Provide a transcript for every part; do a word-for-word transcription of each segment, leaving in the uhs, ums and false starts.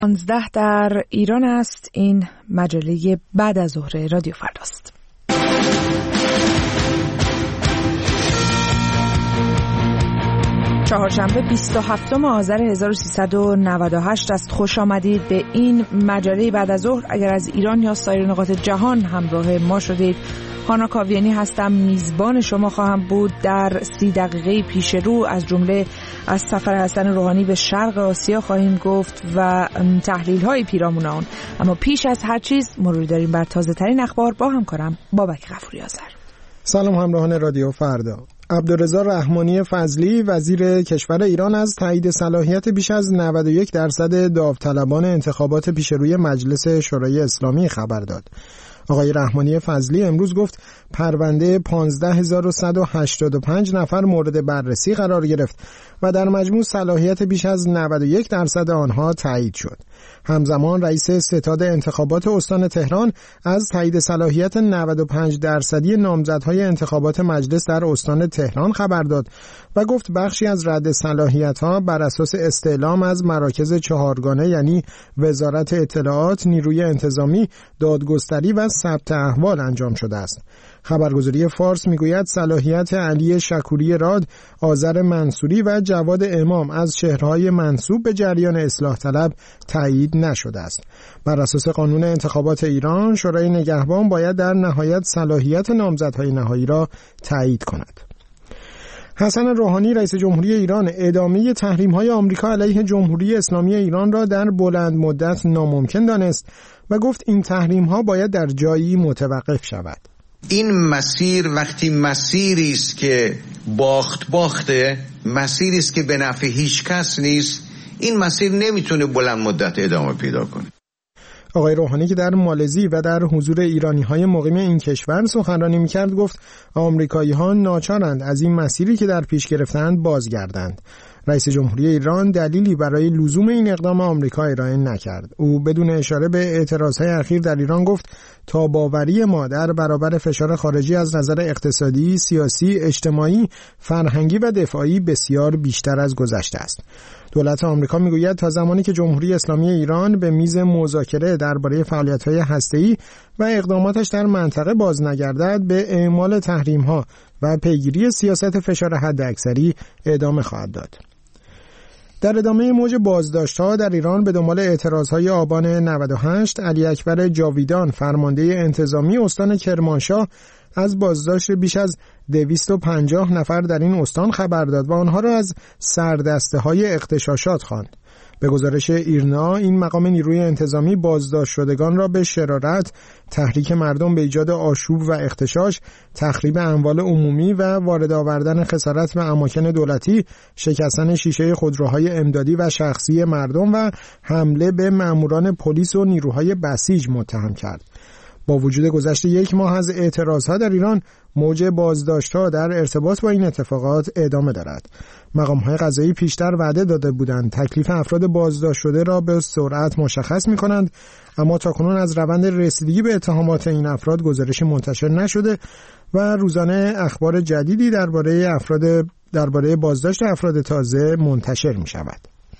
پانزده در ایران است. این مجله بعد از ظهر رادیو فرداست. چهارشنبه بیست و هفتم آذر هزار و سیصد و نود و هشت است. خوش آمدید به این مجله بعد از ظهر. اگر از ایران یا سایر نقاط جهان همراه ما شدید، هانا کاویانی هستم، میزبان شما خواهم بود. در سی دقیقه پیش رو از جمله از سفر حسن روحانی به شرق آسیا خواهیم گفت و تحلیل های پیرامون آن. اما پیش از هر چیز مروری داریم بر تازه ترین اخبار با همکارم بابک غفوری آذر. سلام همراهان رادیو فردا. عبدالرضا رحمانی فضلی وزیر کشور ایران از تایید صلاحیت بیش از نود و یک درصد داوطلبان انتخابات پیشروی مجلس شورای اسلامی خبر داد. آقای رحمانی فضلی امروز گفت پرونده پانزده هزار و صد و هشتاد و پنج نفر مورد بررسی قرار گرفت و در مجموع صلاحیت بیش از نود و یک درصد آنها تایید شد. همزمان رئیس ستاد انتخابات استان تهران از تایید صلاحیت نود و پنج درصدی نامزدهای انتخابات مجلس در استان تهران خبر داد و گفت بخشی از رد صلاحیت‌ها بر اساس استعلام از مراکز چهارگانه یعنی وزارت اطلاعات، نیروی انتظامی، دادگستری و ثبت احوال انجام شده است. خبرگزاری فارس میگوید صلاحیت علی شکوری راد، آذر منصوری و جواد امام از شهرهای منسوب به جریان اصلاح طلب تایید نشده است. بر اساس قانون انتخابات ایران، شورای نگهبان باید در نهایت صلاحیت نامزدهای نهایی را تایید کند. حسن روحانی رئیس جمهوری ایران ادامه تحریم‌های آمریکا علیه جمهوری اسلامی ایران را در بلند مدت ناممکن دانست و گفت این تحریم‌ها باید در جایی متوقف شود. این مسیر وقتی مسیری است که باخت باخته، مسیری است که به نفع هیچ کس نیست، این مسیر نمیتونه بلند مدت ادامه پیدا کنه. آقای روحانی که در مالزی و در حضور ایرانی‌های مقیم این کشور سخنرانی می‌کرد گفت آمریکایی‌ها ناچارند از این مسیری که در پیش گرفتند بازگردند. رئیس جمهوری ایران دلیلی برای لزوم این اقدام آمریکا ارائه نکرد. او بدون اشاره به اعتراضهای اخیر در ایران گفت تاباوری ما در برابر فشار خارجی از نظر اقتصادی، سیاسی، اجتماعی، فرهنگی و دفاعی بسیار بیشتر از گذشته است. دولت آمریکا میگوید تا زمانی که جمهوری اسلامی ایران به میز مذاکره درباره فعالیت‌های هسته‌ای و اقداماتش در منطقه باز نگردد، به اعمال تحریم‌ها و پیگیری سیاست فشار حداکثری ادامه خواهد داد. در ادامه موج بازداشت‌ها در ایران به دنبال اعتراض‌های آبان نود و هشت، علی اکبر جاویدان فرمانده انتظامی استان کرمانشاه از بازداشت بیش از دویست و پنجاه نفر در این استان خبر داد و آنها را از سردسته‌های اغتشاشات خواند. به گزارش ایرنا، این مقام نیروی انتظامی بازداشت شدگان را به شرارت، تحریک مردم به ایجاد آشوب و اغتشاش، تخریب اموال عمومی و وارد آوردن خسارت به اماکن دولتی، شکستن شیشه خودروهای امدادی و شخصی مردم و حمله به ماموران پلیس و نیروهای بسیج متهم کرد. با وجود گذشت یک ماه از اعتراضها در ایران، موج بازداشت‌ها در ارتباط با این اتفاقات ادامه دارد. مقام‌های قضایی پیشتر وعده داده بودند تکلیف افراد بازداشت شده را به سرعت مشخص می‌کنند، اما تاکنون از روند رسیدگی به اتهامات این افراد گزارشی منتشر نشده و روزانه اخبار جدیدی درباره افراد درباره بازداشت افراد تازه منتشر می‌شود.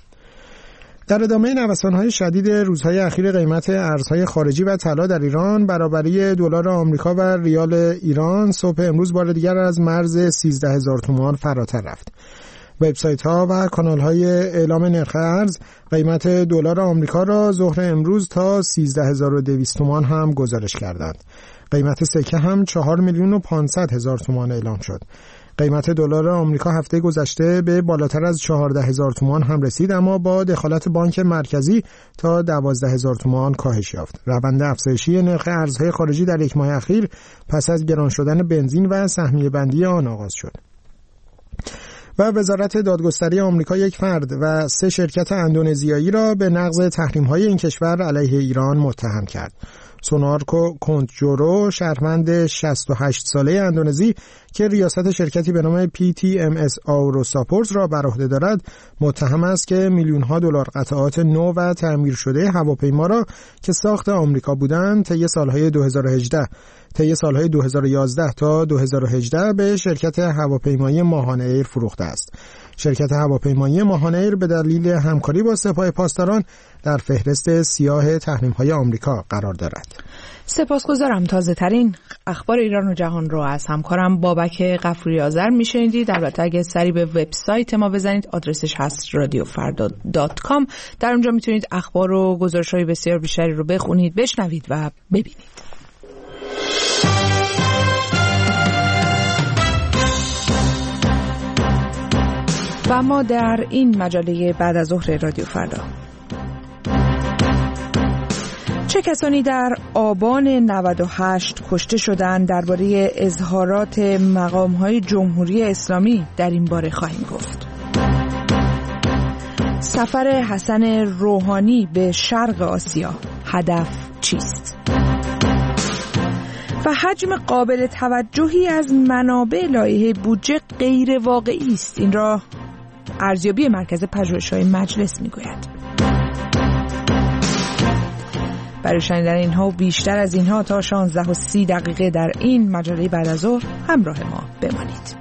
در ادامه نوسان‌های شدید روزهای اخیر قیمت ارزهای خارجی و طلا در ایران، برابری دلار آمریکا و ریال ایران صبح امروز بار دیگر از مرز سیزده هزار تومان فراتر رفت. وبسایت‌ها و کانال‌های اعلام نرخ ارز قیمت دلار آمریکا را ظهر امروز تا سیزده هزار و دویست تومان هم گزارش کردند. قیمت سکه هم چهار میلیون و پانصد هزار تومان اعلام شد. قیمت دلار آمریکا هفته گذشته به بالاتر از چهارده هزار تومان هم رسید، اما با دخالت بانک مرکزی تا دوازده هزار تومان کاهش یافت. روند افزایشی نرخ ارزهای خارجی در یک ماه اخیر پس از گران شدن بنزین و سهمیه بندی آن آغاز شد. و وزارت دادگستری آمریکا یک فرد و سه شرکت اندونزیایی را به نقض تحریم‌های این کشور علیه ایران متهم کرد. سونارکو کونتجورو، شهروند شصت و هشت ساله اندونزی که ریاست شرکتی به نام پی تی ام اس آوروساپورت را بر عهده دارد، متهم است که میلیون‌ها دلار قطعات نو و تعمیر شده هواپیما را که ساخت آمریکا بودند طی سالهای دو هزار و هجده طی سالهای دو هزار و یازده تا دو هزار و هجده به شرکت هواپیمایی ماهانه ایر فروخته است. شرکت هواپیمایی ماهانه ایر به دلیل همکاری با سپاه پاسداران در فهرست سیاه تحریم‌های آمریکا قرار دارد. سپاسگزارم. تازه ترین اخبار ایران و جهان رو از همکارم بابک غفوری آذر میشنیدید. البته اگه سری به وبسایت ما بزنید، آدرسش هست رادیو فردا دات کام. در اونجا میتونید اخبار و گزارش‌های بسیار بیشتری رو بخونید، بشنوید و ببینید. و ما در این مجله بعد از ظهر رادیو فردا، چه کسانی در آبان نود و هشت کشته شدند، درباره اظهارات مقام‌های جمهوری اسلامی در این باره خواهیم گفت. سفر حسن روحانی به شرق آسیا، هدف چیست؟ و حجم قابل توجهی از منابع لایحه بودجه غیر واقعی است. این را ارزیابی مرکز پژوهش‌های مجلس میگوید. برای شنیدن اینها و بیشتر از اینها تا شانزده و سی دقیقه در این مجله بعد از ظهر همراه ما بمانید.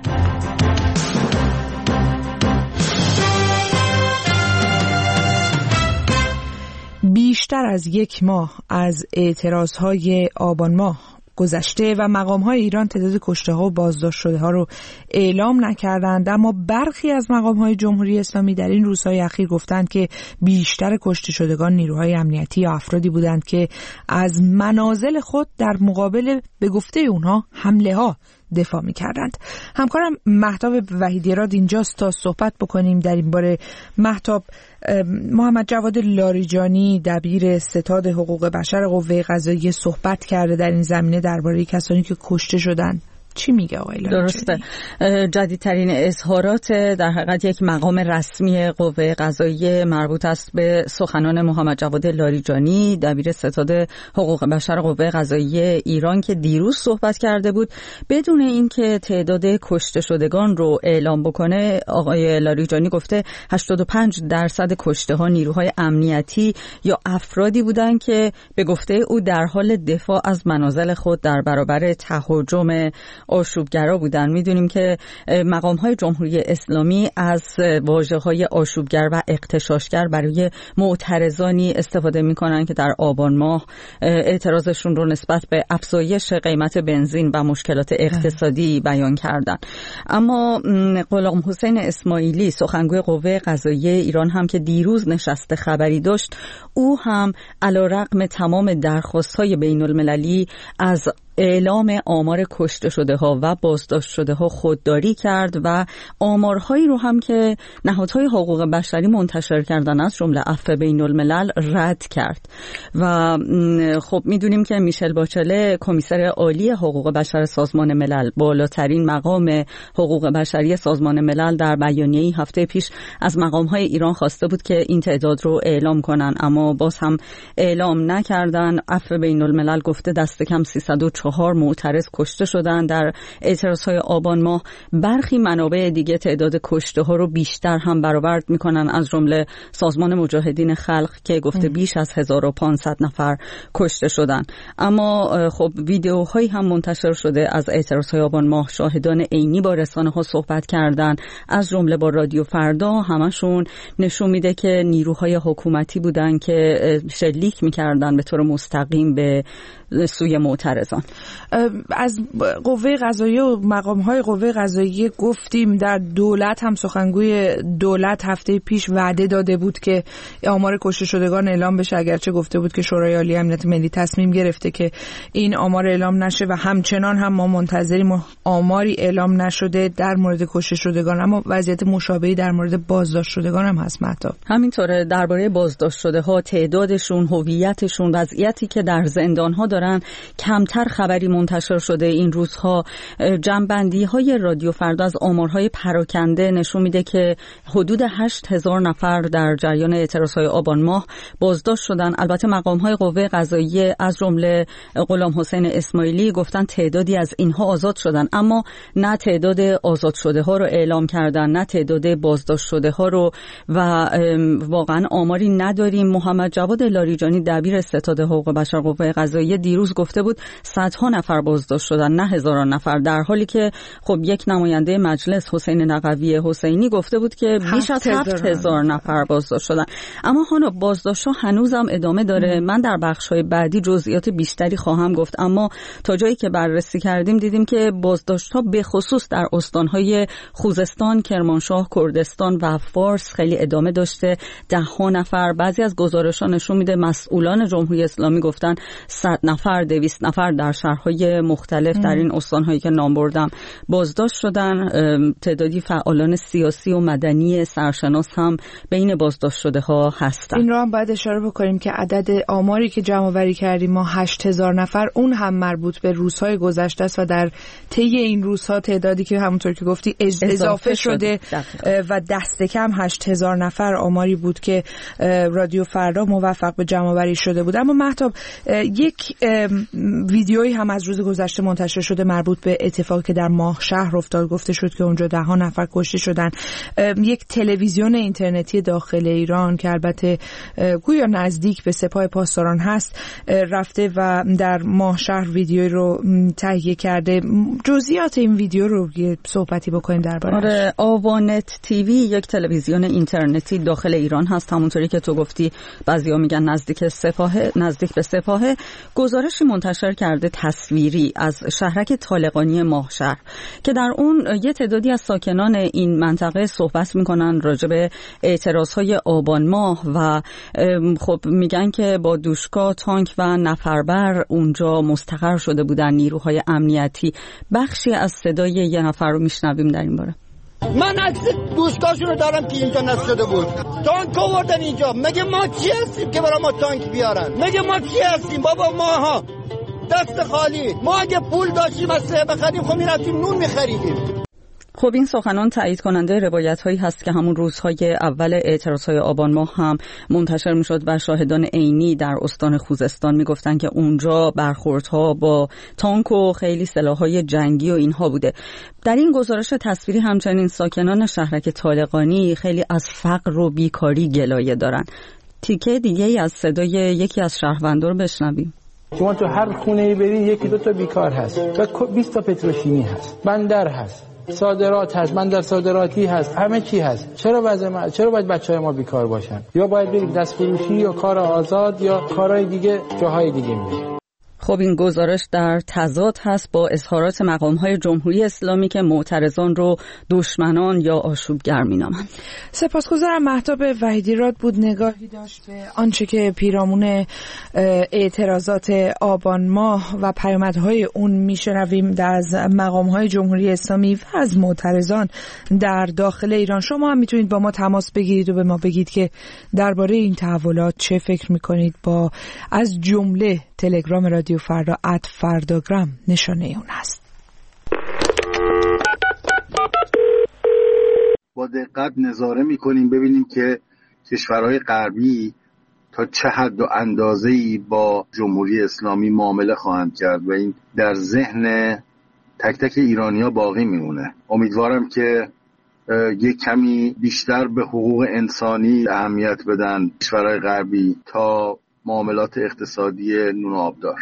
بیشتر از یک ماه از اعتراضهای آبان ماه گذشته و مقام‌های ایران تعداد کشته‌ها و بازداشت شده‌ها رو اعلام نکردند، اما برخی از مقام‌های جمهوری اسلامی در این روزهای اخیر گفتند که بیشتر کشته شدگان نیروهای امنیتی یا افرادی بودند که از منازل خود در مقابل به گفته اونها حمله‌ها دفاع می‌کردند. همکارم مهتاب وحیدی‌راد اینجاست تا صحبت بکنیم در این باره. مهتاب، محمد جواد لاریجانی دبیر ستاد حقوق بشر قوه قضاییه صحبت کرده در این زمینه درباره کسانی که کشته شدند. چی میگه آقای لاریجانی؟ درسته. جدیدترین اظهارات در حقیقت یک مقام رسمی قوه قضاییه مربوط است به سخنان محمد جواد لاریجانی دبیر ستاد حقوق بشر قوه قضاییه ایران که دیروز صحبت کرده بود. بدون اینکه تعداد کشته شدگان رو اعلام بکنه، آقای لاریجانی گفته هشتاد و پنج درصد کشته ها نیروهای امنیتی یا افرادی بودند که به گفته او در حال دفاع از منازل خود در برابر تهاجم آشوبگرا بودن. میدونیم که مقام‌های جمهوری اسلامی از واژه‌های آشوبگر و اغتشاشگر برای معترضانی استفاده می‌کنن که در آبان ماه اعتراضشون رو نسبت به افزایش قیمت بنزین و مشکلات اقتصادی بیان کردن. اما غلام حسین اسماعیلی سخنگوی قوه قضاییه ایران هم که دیروز نشست خبری داشت، او هم علیرغم تمام درخواست‌های بین‌المللی از اعلام آمار کشته شده ها و بازداشت شده ها خودداری کرد و آمارهایی رو هم که نهادهای حقوق بشری منتشر کردن از جمله عفو بین الملل رد کرد. و خب میدونیم که میشل باچله کمیسر عالی حقوق بشر سازمان ملل، بالاترین مقام حقوق بشری سازمان ملل، در بیانیه‌ای هفته پیش از مقام‌های ایران خواسته بود که این تعداد رو اعلام کنن، اما باز هم اعلام نکردن. عفو بین الملل گفته دست کم سیصد و چهار معترض کشته شدن در اعتراضهای آبان ماه. برخی منابع دیگه تعداد کشته ها رو بیشتر هم برآورد میکنن، از جمله سازمان مجاهدین خلق که گفته بیش از هزار و پانصد نفر کشته شدن. اما خب ویدیوهایی هم منتشر شده از اعتراضهای آبان ماه. شاهدان عینی با رسانه ها صحبت کردن، از جمله با رادیو فردا. همشون نشون میده که نیروهای حکومتی بودن که شلیک میکردن به طور مستقیم به سوی معترضان. از قوه قضاییه و مقام‌های قوه قضاییه گفتیم، در دولت هم سخنگوی دولت هفته پیش وعده داده بود که آمار کشته شدگان اعلام بشه، اگرچه گفته بود که شورای عالی امنیت ملی تصمیم گرفته که این آمار اعلام نشه و همچنان هم ما منتظریم آماری اعلام نشده در مورد کشته شدگان. اما وضعیت مشابهی در مورد بازداشت شدگان هم هست مهتاب. همینطوره. درباره بازداشت شده ها، تعدادشون، هویتشون، وضعیتی که در زندان ها دارن کمتر خبری منتشر شده این روزها. جمع‌بندی های رادیو فردا از آمارهای پراکنده نشون میده که حدود هشت هزار نفر در جریان اعتراضهای آبان ماه بازداشت شدن. البته مقام‌های قوه قضاییه از جمله غلام حسین اسماعیلی گفتن تعدادی از اینها آزاد شدن، اما نه تعداد آزاد شده ها رو اعلام کردن، نه تعداد بازداشت شده ها رو، و واقعا آماری نداریم. محمد جواد لاریجانی دبیر ستاد حقوق بشر قوه قضاییه دیروز گفته بود صد صدها نفر بازداشت شدن، نه هزاران نفر، در حالی که خب یک نماینده مجلس حسین نقوی حسینی گفته بود که بیش از هفت هزار نفر بازداشت شدن. اما هانا بازداشت‌ها هنوزم ادامه داره. من در بخش‌های بعدی جزئیات بیشتری خواهم گفت، اما تا جایی که بررسی کردیم دیدیم که بازداشت‌ها به خصوص در استان‌های خوزستان، کرمانشاه، کردستان و فارس خیلی ادامه داشته. ده ها نفر، بعضی از گزارش‌ها نشون میده مسئولان جمهوری اسلامی گفتن صد نفر، دویست نفر در شهرهای مختلف ام. در این استان‌هایی که نام بردم بازداشت شدن. تعدادی فعالان سیاسی و مدنی سرشناس هم بین بازداشت شده ها هستن. این رو هم باید اشاره بکنیم که عدد آماری که جمع آوری کردیم ما هشت هزار نفر، اون هم مربوط به روزهای گذشته است و در طی این روزها تعدادی که همونطور که گفتی اضافه, اضافه شده, شده و دست کم هشت هزار نفر آماری بود که رادیو فردا موفق به جمع آوری شده بود. اما مهتاب، یک ویدیویی هم از روز گذشته منتشر شده مربوط به اتفاقی که در ماه شهر افتاد. گفته شد که اونجا ده ها نفر کشته شدن. یک تلویزیون اینترنتی داخل ایران که البته گویا نزدیک به سپاه پاسداران هست رفته و در ماه شهر ویدیویی رو تهیه کرده. جزئیات این ویدیو رو یه صحبتی بکنیم درباره‌اش. آره، آوانت تیوی یک تلویزیون اینترنتی داخل ایران هست، همونطوری که تو گفتی بعضیا میگن نزدیک سپاه، نزدیک به سپاه. گزارشی منتشر کرده تصویری از شهرک طالقانی ماه شهر که در اون یه تعدادی از ساکنان این منطقه صحبت میکنن راجع به اعتراضهای آبان ماه و خب میگن که با دوشکا، تانک و نفربر اونجا مستقر شده بودن نیروهای امنیتی. بخشی از صدای یه نفر رو میشنویم در این باره. من عکس دوشکاشون رو دارم که اینجا نصب شده بود. تانک آوردن اینجا. مگه ما چی هستیم که برای ما تانک بیارن؟ مگه ما چی هستیم بابا؟ ماها دست خالی. ما اگه پول داشتیم اسلحه بخریم خب میرفتیم نون میخریدیم. خب این سخنان تایید کننده روایت هایی هست که همون روزهای اول اعتراضهای آبان ماه هم منتشر می شد و شاهدان عینی در استان خوزستان می گفتن که اونجا برخوردها با تانک و خیلی سلاحهای جنگی و اینها بوده. در این گزارش تصویری همچنین ساکنان شهرک طالقانی خیلی از فقر و بیکاری گلایه دارن. تیکه دیگه ای از صدای یکی از شهروندان رو بشنویم. شما تو هر خونه‌ای بری یکی دو تا بیکار هست و بیست تا پتروشیمی هست، بندر هست، صادرات هست، بندر صادراتی هست، همه چی هست. چرا وضع ما چرا باید بچه‌های ما بیکار باشن؟ یا باید بریم دست فروشی یا کار آزاد یا کارهای دیگه جاهای دیگه میشه. خب این گزارش در تضاد هست با اظهارات مقام‌های جمهوری اسلامی که معترضان رو دشمنان یا آشوبگر می‌نامند. سپاسگزارم. مهتاب وحیدی‌راد بود، نگاهی داشت به آنچه که پیرامون اعتراضات آبان ماه و پیامدهای اون میشنویم از مقام‌های جمهوری اسلامی و از معترضان در داخل ایران. شما هم میتونید با ما تماس بگیرید و به ما بگید که درباره این تحولات چه فکر می‌کنید. با از جمله تلگرام رادیو فردا ات فرداگرام نشانه اون هست. با دقت نظاره میکنیم ببینیم که کشورهای غربی تا چه حد و اندازه‌ای با جمهوری اسلامی معامله خواهند کرد و این در ذهن تک تک ایرانی‌ها باقی میمونه. امیدوارم که یک کمی بیشتر به حقوق انسانی اهمیت بدن کشورهای غربی تا معاملات اقتصادی نون و آبدار.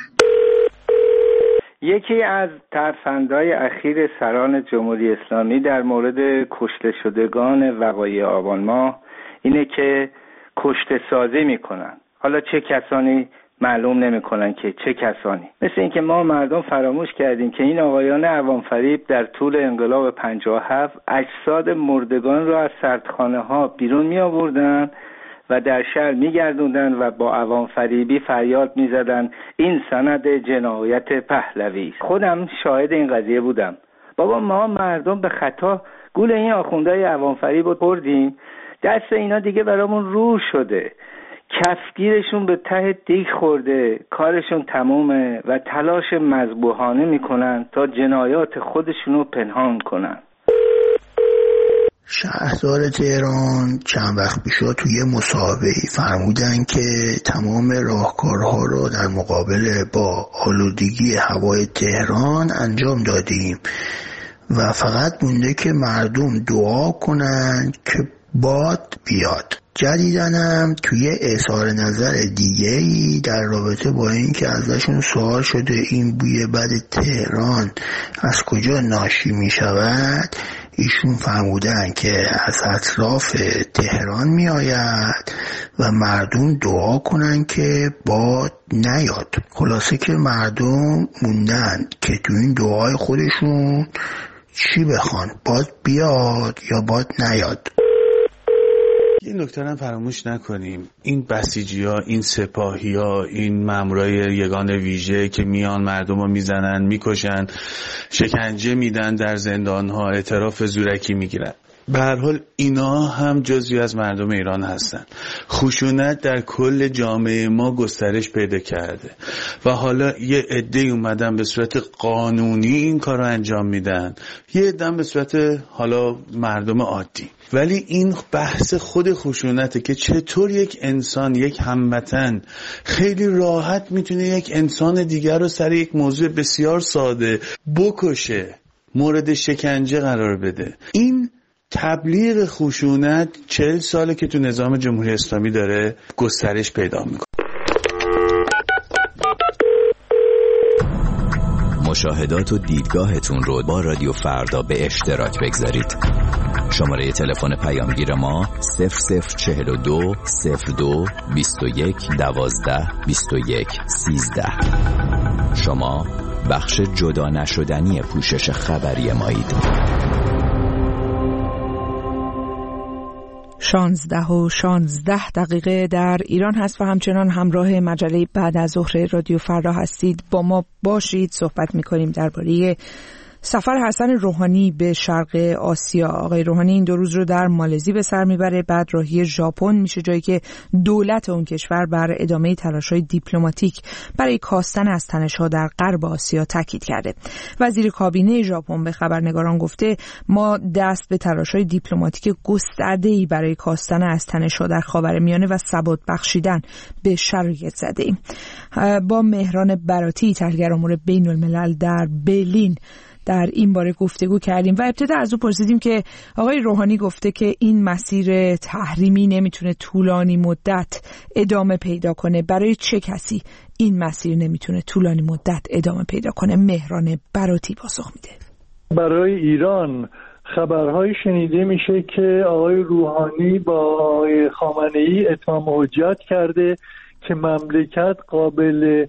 یکی از ترفندهای اخیر سران جمهوری اسلامی در مورد کشته شدگان وقایع آبان ماه اینه که کشته سازی میکنن. حالا چه کسانی معلوم نمیکنن که چه کسانی. مثل اینکه ما مردم فراموش کردیم که این آقایان عوام فریب در طول انقلاب پنجاه و هفت اجساد مردگان را از سردخانه ها بیرون می آوردن و در شهر میگردوندن و با عوام فریبی فریاد میزدن این سند جنایت پهلوی. خودم شاهد این قضیه بودم. بابا ما مردم به خطا گول این آخوندهای عوام فریب رو خوردیم. دست اینا دیگه برامون رو شده، کفگیرشون به ته دیگ خورده، کارشون تمومه و تلاش مذبوحانه میکنن تا جنایات خودشونو پنهان کنن. شهردار تهران چند وقت پیش توی مصاحبه‌ای فرمودن که تمام راهکارها رو در مقابله با آلودگی هوای تهران انجام دادیم و فقط مونده که مردم دعا کنن که باد بیاد. جدیدنم توی اظهار نظر دیگه‌ای در رابطه با این که ازشون سوال شده این بوی بد تهران از کجا ناشی می شود، ایشون فرمودن که از اطراف تهران می آید و مردم دعا کنن که باد نیاد. خلاصه که مردم موندن که تو این دعای خودشون چی بخوان، باد بیاد یا باد نیاد. این نکته هم فراموش نکنیم، این بسیجی ها، این سپاهی ها، این مامورای یگان ویژه که میان مردم رو میزنن، میکشن، شکنجه میدن در زندان ها، اعتراف زورکی میگیرن، به هر حال اینا هم جزئی از مردم ایران هستن. خشونت در کل جامعه ما گسترش پیدا کرده و حالا یه عده‌ای اومدن به صورت قانونی این کارو انجام میدن، یه عده به صورت حالا مردم عادی. ولی این بحث خود خشونته که چطور یک انسان، یک هموطن خیلی راحت میتونه یک انسان دیگر رو سر یک موضوع بسیار ساده بکشه، مورد شکنجه قرار بده. این تبلیغ خشونت چهل ساله که تو نظام جمهوری اسلامی داره گسترش پیدا میکنه. مشاهدات و دیدگاهتون رو با رادیو فردا به اشتراک بگذارید. شماره تلفن پیامگیر ما صفر صفر چهل و دو صفر دو بیست و یک دوازده بیست و یک سیزده. شما بخش جدا نشدنی پوشش خبری مایید. شانزده و شانزده دقیقه در ایران هست و همچنان همراه مجله بعد از ظهر رادیو فردا هستید. با ما باشید، صحبت می‌کنیم درباره سفر حسن روحانی به شرق آسیا. آقای روحانی این دو روز رو در مالزی به سر میبره، بعد راهی ژاپن میشه، جایی که دولت اون کشور بر ادامه تلاش‌های دیپلماتیک برای کاستن از تنش‌ها در غرب آسیا تاکید کرده. وزیر کابینه ژاپن به خبرنگاران گفته ما دست به تلاش‌های دیپلماتیک گسترده‌ای برای کاستن از تنش‌ها در خاورمیانه و ثبات بخشیدن به شرایط زده‌ایم. با مهران براتی، تحلیلگر امور بین‌الملل در برلین، در این باره گفتگو کردیم و ابتدا از او پرسیدیم که آقای روحانی گفته که این مسیر تحریمی نمیتونه طولانی مدت ادامه پیدا کنه. برای چه کسی این مسیر نمیتونه طولانی مدت ادامه پیدا کنه؟ مهران براتی پاسخ میده. برای ایران خبرهای شنیده میشه که آقای روحانی با آقای خامنه‌ای اتمام حجت کرده که مملکت قابل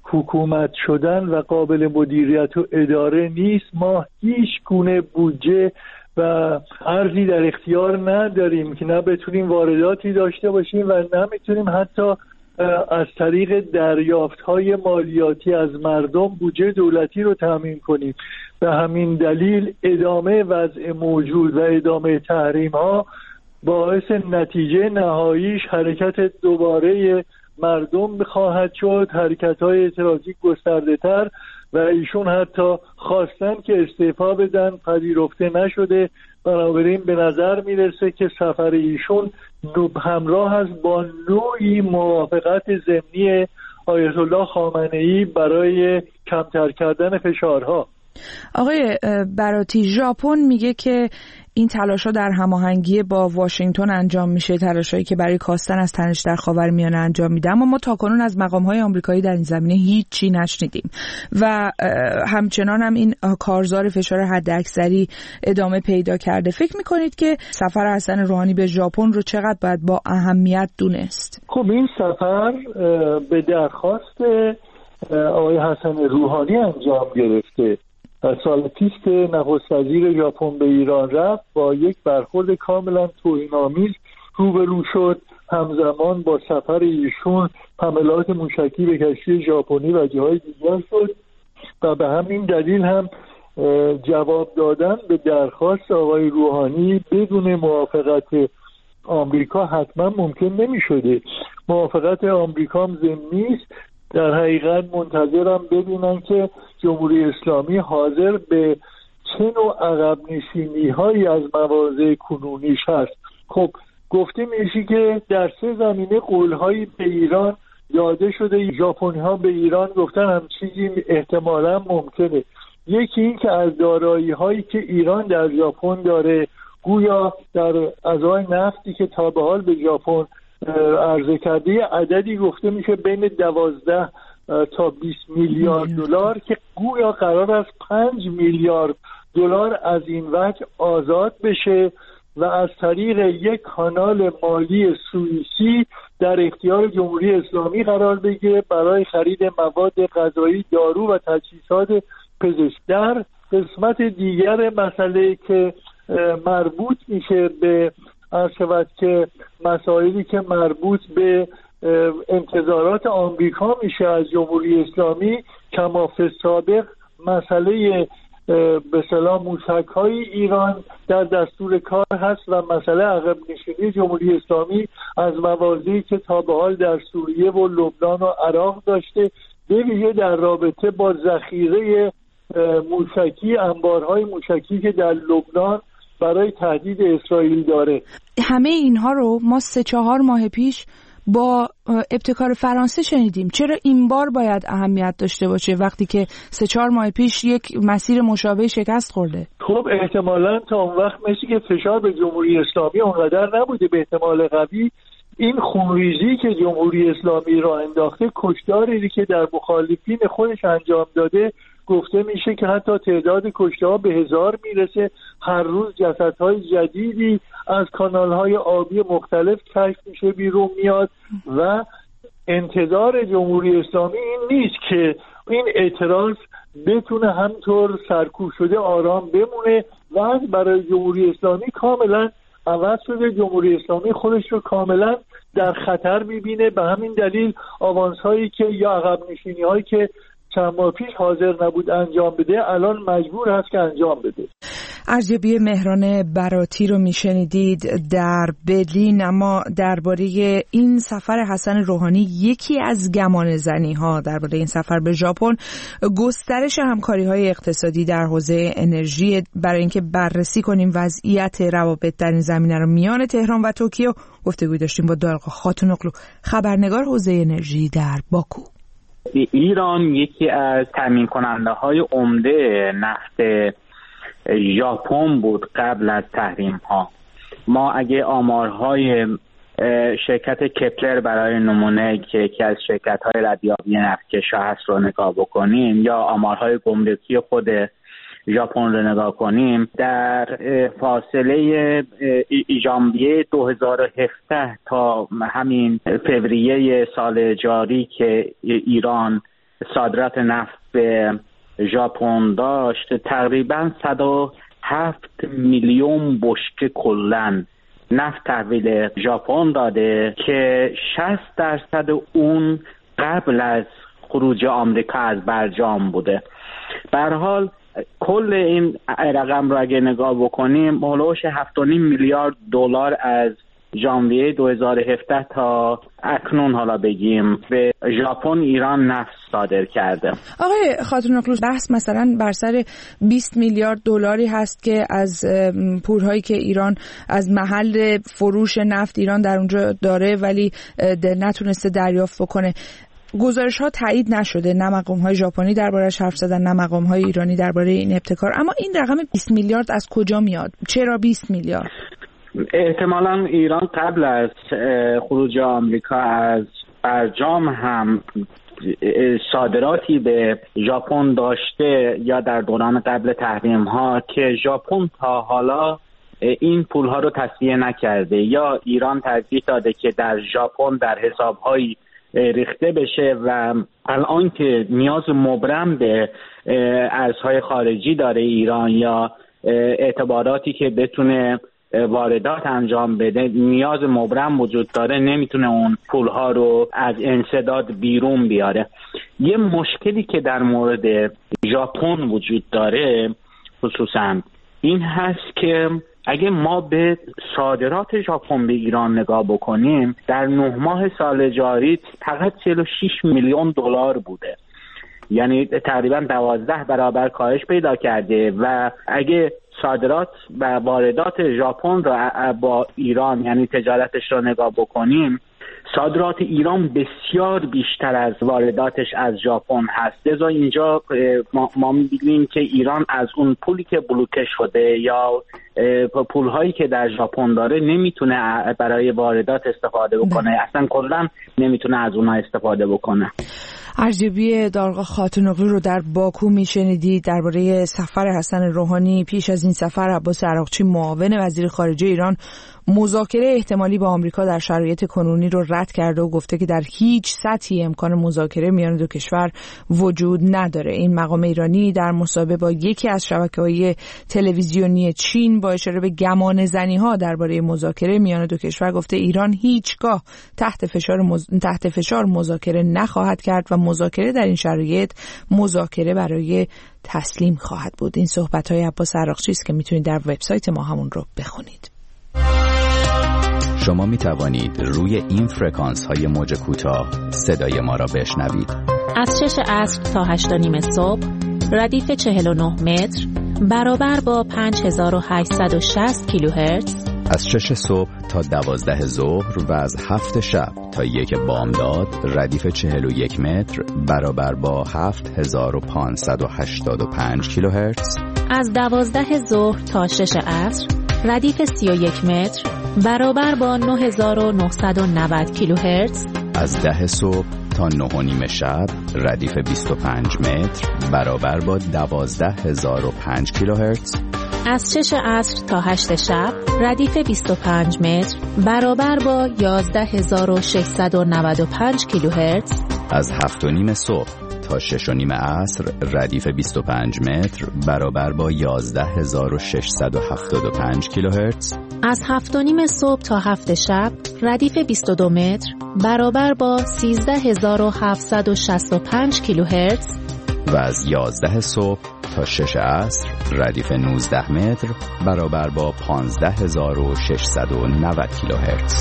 حکومت شدن و قابل مدیریت و اداره نیست. ما هیچ گونه بودجه و ارزی در اختیار نداریم که نه بتونیم وارداتی داشته باشیم و نه میتونیم حتی از طریق دریافت‌های مالیاتی از مردم بودجه دولتی رو تامین کنیم. به همین دلیل ادامه وضع موجود و ادامه تحریم‌ها باعث نتیجه نهاییش حرکت دوباره مردم خواهد شد، حرکت‌های اعتراضی گسترده‌تر و ایشون حتی خواستن که استعفا بدن، پذیرفته نشده. بنابراین به نظر میرسه که سفر ایشون همراه است با نوعی موافقت ضمنی آیت الله خامنه‌ای برای کمتر کردن فشارها. آقای براتی، ژاپن میگه که این تلاش‌ها در هماهنگی با واشنگتن انجام میشه، تلاشایی که برای کاستن از تنش در خاورمیانه انجام میده، اما ما تاکنون از مقام‌های آمریکایی در این زمینه هیچی نشنیدیم و همچنان هم این کارزار فشار حداکثری ادامه پیدا کرده. فکر میکنید که سفر حسن روحانی به ژاپن رو چقدر باید با اهمیت دونست؟ خب این سفر به درخواست آقای حسن روحانی انجام گرفته. سال پیش که نخست وزیر ژاپن به ایران رفت با یک برخورد کاملا توهین‌آمیز روبرو شد. همزمان با سفر ایشون حملات موشکی به کشتی ژاپنی و جاهای دیگر شد و به همین دلیل هم جواب دادن به درخواست آقای روحانی بدون موافقت آمریکا حتما ممکن نمی شده. موافقت آمریکا هم ضمنی است. در حقیقت منتظرم ببینن که جمهوری اسلامی حاضر به چه نوع عقب نشینی هایی از مواضع کنونیش هست. خب گفته میشه که در سه زمینه قولهایی به ایران داده شده. ژاپنی ها به ایران گفتن هم چیزی احتمالا ممکنه. یکی این که از دارایی هایی که ایران در ژاپن داره گویا در ازای نفتی که تا به حال به ژاپن عرضه کرده عددی گفته میشه بین دوازده تا بیست میلیارد دلار که گویا قرار است پنج میلیارد دلار از این وجه آزاد بشه و از طریق یک کانال مالی سوئیسی در اختیار جمهوری اسلامی قرار بگیره برای خرید مواد غذایی، دارو و تجهیزات پزشکی. در قسمت دیگر مسئله که مربوط میشه به عرض که مسائلی که مربوط به انتظارات آمریکا میشه از جمهوری اسلامی، کما فی سابق مسئله به اصطلاح موشک‌های ایران در دستور کار هست و مسئله عقب نشینی جمهوری اسلامی از مواضعی که تا به حال در سوریه و لبنان و عراق داشته، به ویژه در رابطه با ذخیره موشکی، انبارهای موشکی که در لبنان برای تهدید اسرائیل داره. همه اینها رو ما سه چهار ماه پیش با ابتکار فرانسه شنیدیم. چرا این بار باید اهمیت داشته باشه وقتی که سه چهار ماه پیش یک مسیر مشابه شکست خورده؟ خب احتمالاً تا اون وقت مثل که فشار به جمهوری اسلامی اونقدر نبوده به احتمال قوی. این خونریزی که جمهوری اسلامی را انداخته، کشتاری که در مخالفین خودش انجام داده، گفته میشه که حتی تعداد کشته‌ها به هزار میرسه. هر روز جسدهای جدیدی از کانالهای آبی مختلف کشف میشه، بیرون میاد و انتظار جمهوری اسلامی این نیست که این اعتراض بتونه همطور سرکوب شده آرام بمونه و برای جمهوری اسلامی کاملا عوض شده. جمهوری اسلامی خودش رو کاملا در خطر میبینه. به همین دلیل آوانس هایی که یا عقب نشینی هایی که چند ماه پیش حاضر نبود انجام بده، الان مجبور هست که انجام بده. ارزیابی مهران براتی رو میشنیدید در برلین. اما درباره این سفر حسن روحانی، یکی از گمانه‌زنی ها درباره این سفر به ژاپن گسترش همکاری های اقتصادی در حوزه انرژی، برای اینکه بررسی کنیم وضعیت روابط در این زمینه رو میان تهران و توکیو. گفتگوی داشتیم با دالقا خاتونوغلو، خبرنگار حوزه انرژی در باکو. ایران یکی از تامین کننده های عمده نفت ژاپن بود قبل از تحریم ها. ما اگه آمارهای شرکت کپلر برای نمونه که یکی از شرکت های ردیابی نفتکش هست رو نگاه بکنیم، یا آمارهای گمرکی خود ژاپن رو نگاه کنیم، در فاصله ژانویه دو هزار و هفده تا همین فوریه سال جاری که ایران صادرات نفت به ژاپن داشت، تقریبا صد و هفت میلیون بشکه کلن نفت تحویل ژاپن داده که شصت درصد اون قبل از خروج آمریکا از برجام بوده. به هر حال کل این رقم رو اگه نگاه بکنیم، هولوش هفت و نیم میلیارد دلار از ژانویه دو هزار و هفده تا اکنون حالا بگیم به ژاپن ایران نفت صادر کرده. آقای خاتونوغلو، بحث مثلا بر سر بیست میلیارد دلاری هست که از پولهایی که ایران از محل فروش نفت ایران در اونجا داره ولی نتونسته دریافت بکنه. گزارش ها تایید نشده، نه مقام های ژاپنی درباره‌اش حرف زدن نه مقام های ایرانی درباره این ابتکار. اما این رقم بیست میلیارد از کجا میاد؟ چرا بیست میلیارد؟ احتمالاً ایران قبل از خروج آمریکا از برجام هم صادراتی به ژاپن داشته یا در دوران قبل تحریم ها که ژاپن تا حالا این پول ها رو تسویه نکرده، یا ایران ترجیح داده که در ژاپن در حساب های ریخته بشه و الان که نیاز مبرم به ارزهای خارجی داره ایران یا اعتباراتی که بتونه واردات انجام بده، نیاز مبرم وجود داره، نمیتونه اون پولها رو از انسداد بیرون بیاره. یه مشکلی که در مورد ژاپن وجود داره خصوصا این هست که اگه ما به صادرات ژاپن به ایران نگاه بکنیم، در نه ماه سال جاری فقط چهل و شش میلیون دلار بوده، یعنی تقریبا دوازده برابر کاهش پیدا کرده. و اگه صادرات و واردات ژاپن را با ایران یعنی تجارتش را نگاه بکنیم، صادرات ایران بسیار بیشتر از وارداتش از ژاپن هست. لذا اینجا ما, ما می‌بینیم که ایران از اون پولی که بلوکه شده یا پول‌هایی که در ژاپن داره نمیتونه برای واردات استفاده بکنه، اصلا کلاً نمیتونه از اونها استفاده بکنه. ارزیابی دارالقا خاتونقلی رو در باکو میشنیدید درباره سفر حسن روحانی. پیش از این سفر عباس عراقچی معاون وزیر خارجه ایران مذاکره احتمالی با آمریکا در شرایط کنونی رو رد کرده و گفته که در هیچ سطحی امکان مذاکره میان دو کشور وجود نداره. این مقام ایرانی در مصاحبه با یکی از شبکه‌های تلویزیونی چین با اشاره به گمان زنی‌ها درباره مذاکره میان دو کشور گفته ایران هیچگاه تحت فشار مز... تحت فشار مذاکره نخواهد کرد و مذاکره در این شرایط مذاکره برای تسلیم خواهد بود. این صحبت‌های عباس عراقچی است که میتونید در وبسایت ما همون رو بخونید. شما می توانید روی این فرکانس های موج کوتاه صدای ما را بشنوید. از شش عصر تا هشت و نیم صبح ردیف چهل و نه متر برابر با پنج هزار و هشتصد و شصت کیلوهرتز، از شش صبح تا دوازده ظهر و از هفت شب تا یک بامداد ردیف چهل و یک متر برابر با هفت هزار و پانصد و هشتاد و پنج کیلوهرتز، از دوازده ظهر تا شش عصر ردیف سی و یک متر برابر با نه هزار و نهصد و نود کیلوهرتز، از ده صبح تا نه و نیم شب ردیف بیست و پنج متر برابر با دوازده هزار و پنج کیلوهرتز، از شش عصر تا هشت شب ردیف بیست و پنج متر برابر با یازده هزار و ششصد و نود و پنج کیلوهرتز، از هفت و نیم صبح تا شش و نیم عصر ردیف بیست و پنج متر برابر با یازده هزار و ششصد و هفتاد و پنج کیلوهرتز، از هفت و نیم صبح تا هفت شب ردیف بیست و دو متر برابر با سیزده هزار و هفتصد و شصت و پنج کیلوهرتز و از یازده صبح تا شش عصر ردیف نوزده متر برابر با پانزده هزار و ششصد و نود کیلوهرتز.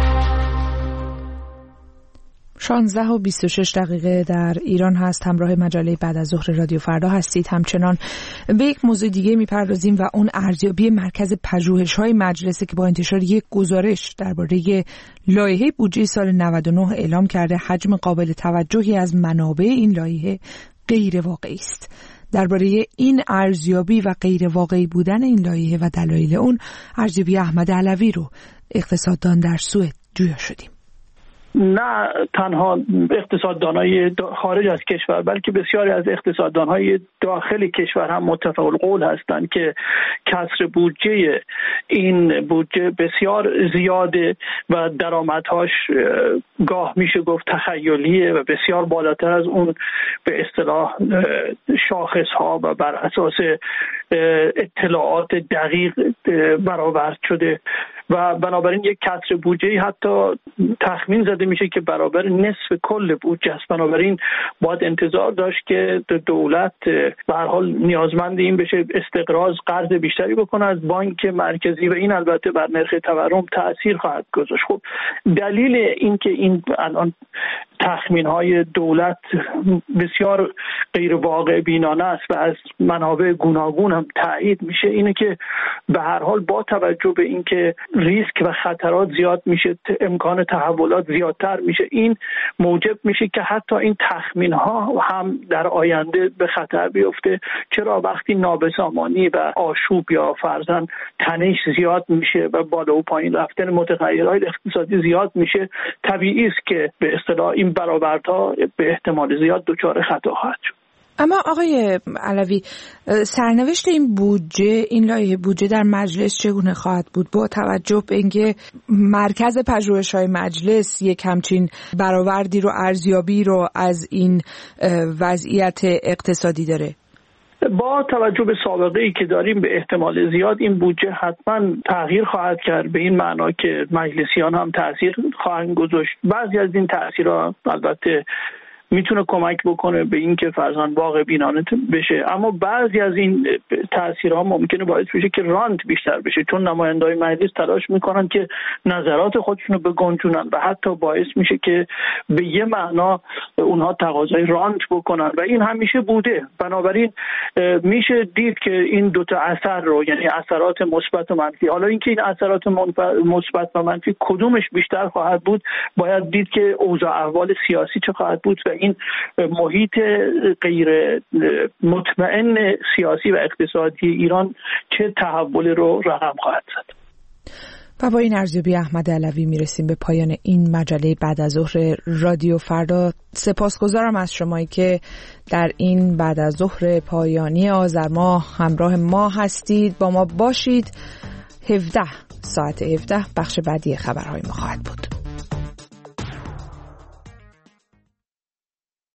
شانزده و بیست و شش دقیقه در ایران هست. همراه مجله بعد از ظهر رادیو فردا هستید. همچنان به یک موضوع دیگه میپردازیم و اون ارزیابی مرکز پژوهش‌های مجلس که با انتشار یک گزارش درباره لایحه بودجه سال نود و نه اعلام کرده حجم قابل توجهی از منابع این لایحه غیر واقعی است. درباره این ارزیابی و غیر واقعی بودن این لایحه و دلایل اون ارزیابی احمد علوی رو اقتصاددان در سوئد جویا شدیم. نه تنها اقتصاددانای خارج از کشور بلکه بسیاری از اقتصاددانهای داخل کشور هم متفق القول هستند که کسر بودجه این بودجه بسیار زیاده و درآمدهاش گاه میشه گفت تخیلیه و بسیار بالاتر از اون به اصطلاح شاخصها و بر اساس اطلاعات دقیق برآورد شده و بنابراین یک کسر بودجه حتی تخمین زده میشه که برابر نصف کل بودجه است. بنابراین باید انتظار داشت که دولت به هر حال نیازمند این بشه استقراض قرض بیشتری بکنه از بانک مرکزی و این البته بر نرخ تورم تأثیر خواهد گذاشت. خب دلیل این که این الان تخمین های دولت بسیار غیر واقع بینانه است و از منابع گوناگون هم تایید میشه اینه که به هر حال با توجه به اینکه ریسک و خطرات زیاد میشه، امکان تحولات زیادتر میشه، این موجب میشه که حتی این تخمین ها هم در آینده به خطر بیفته. چرا وقتی نابسامانی و آشوب یا فرضاً تنش زیاد میشه و بالا و پایین رفتن متغیرات اقتصادی زیاد میشه، طبیعی است که به اصطلاح این برآوردها به احتمال زیاد دچار خطا خواهد شد. اما آقای علوی، سرنوشت این بودجه، این لایحه بودجه در مجلس چگونه خواهد بود با توجه به اینکه مرکز پژوهش‌های مجلس یک همچین برآوردی رو، ارزیابی رو از این وضعیت اقتصادی داره؟ با توجه به سابقه ای که داریم به احتمال زیاد این بودجه حتما تغییر خواهد کرد، به این معنا که مجلسیان هم تأثیر خواهند گذاشت. بعضی از این تأثیرها البته میتونه کمک بکنه به این که فرضاً واقع بینانه بشه، اما بعضی از این تاثیرها ممکنه باعث بشه که رانت بیشتر بشه، چون نماینده‌های مجلس تلاش میکنن که نظرات خودشونو بگنجونن و حتی باعث میشه که به یه معنا اونها تقاضای رانت بکنن و این همیشه بوده. بنابراین میشه دید که این دوتا اثر رو، یعنی اثرات مثبت و منفی، حالا اینکه این اثرات مثبت و منفی کدومش بیشتر خواهد بود باید دید که اوضاع احوال سیاسی چه خواهد بود و این محیط غیر مطمئن سیاسی و اقتصادی ایران چه تحول رو رقم خواهد زد. و با این ارزیابی احمد علوی میرسیم به پایان این مجله بعد از ظهر رادیو فردا. سپاسگزارم از شمایی که در این بعد از ظهر پایانی آذر ماه همراه ما هستید. با ما باشید. هفده ساعت هفده بخش بعدی خبرهای ما خواهد بود.